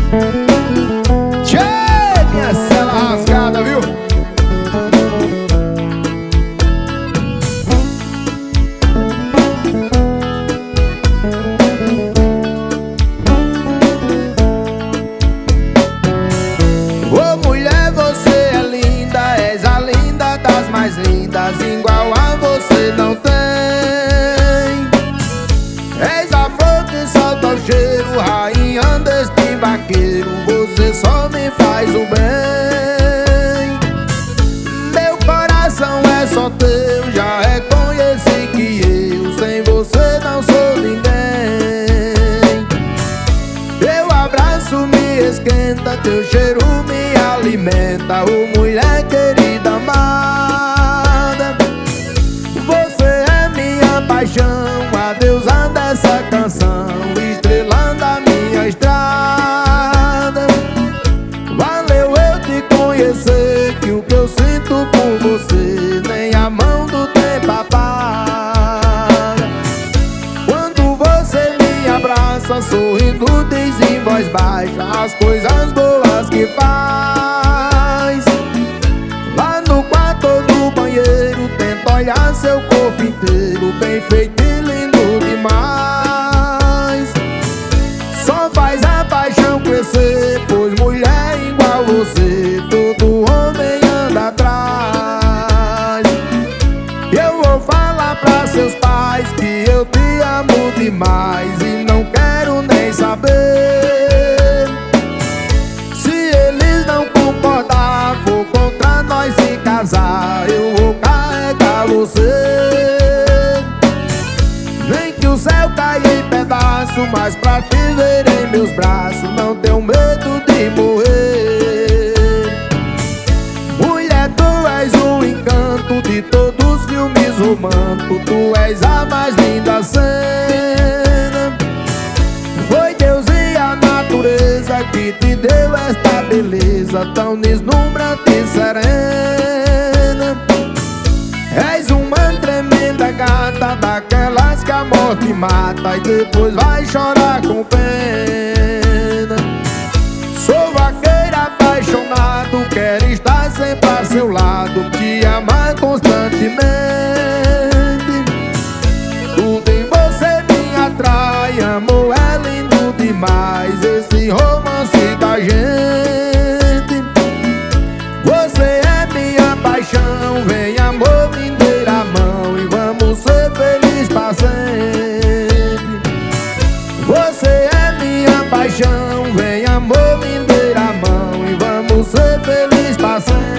Tchê, minha cela rasgada, viu? Ô mulher, você é linda, és a linda das mais lindas, igual a você não tem. És a flor que solta o cheiro, rainha deste vaqueiro, você só me faz o bem. Meu coração é só teu, já reconheci que eu sem você não sou ninguém. Teu abraço me esquenta, teu cheiro me alimenta, ô mulher querida amada. Você é minha paixão, a deusa dessa canção, estrela da minha estrada. Valeu eu te conhecer, que o que eu sinto por você nem a mão do tempo apaga. Quando você me abraça, sorrindo diz em voz baixa as coisas boas que faz. Lá no quarto ou no banheiro, tento olhar seu corpo inteiro, bem feito e lindo demais. Só faz a paixão crescer, pois mulher igual você todo homem anda atrás. Eu vou falar pra seus pais que eu te amo demais e não quero nem saber. Se eles não concordar, vou contra nós se casar, eu vou carregar você. Nem que o céu caia em pedaço, mas pra te ver em meus braços não tenho medo de morrer. Mulher, tu és o encanto de todos os filmes românticos, tu és a mais linda cena. Foi Deus e a natureza que te deu esta beleza tão deslumbrante e serena. És uma tremenda gata, daquelas que a morte mata e depois vai chorar com pena. Sou vaqueiro apaixonado, quero estar sempre a seu lado, te amar constantemente. Tudo em você me atrai, amor é lindo demais, esse romance da gente. Você é minha paixão, vem amor, me dê a mão e vamos ser felizes pra sempre. Você é minha paixão, vem amor, me dê a mão e vamos ser felizes pra sempre.